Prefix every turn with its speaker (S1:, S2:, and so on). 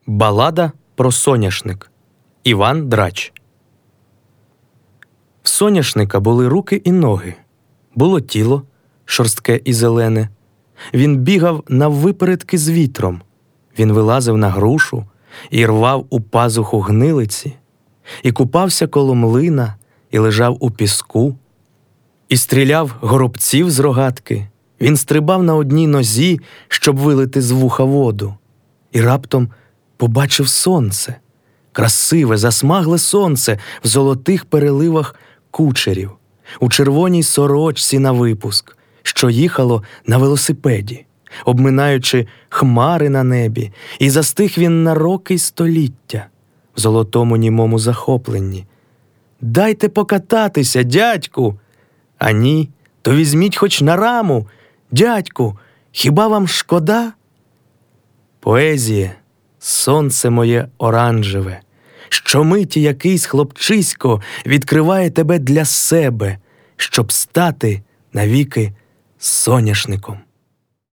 S1: Балада про соняшник. Іван Драч. В соняшника були руки і ноги. Було тіло, шорстке і зелене. Він бігав наввипередки з вітром. Він вилазив на грушу і рвав у пазуху гнилиці, і купався коло млина, і лежав у піску, і стріляв горобців з рогатки. Він стрибав на одній нозі, щоб вилити з вуха воду. І раптом побачив сонце, красиве, засмагле сонце в золотих переливах кучерів, у червоній сорочці на випуск, що їхало на велосипеді, обминаючи хмари на небі, і застиг він на роки й століття в золотому німому захопленні. «Дайте покататися, дядьку!» «А ні, то візьміть хоч на раму, дядьку, хіба вам шкода?» Поезія, сонце моє оранжеве, щомиті якийсь хлопчисько відкриває тебе для себе, щоб стати навіки соняшником.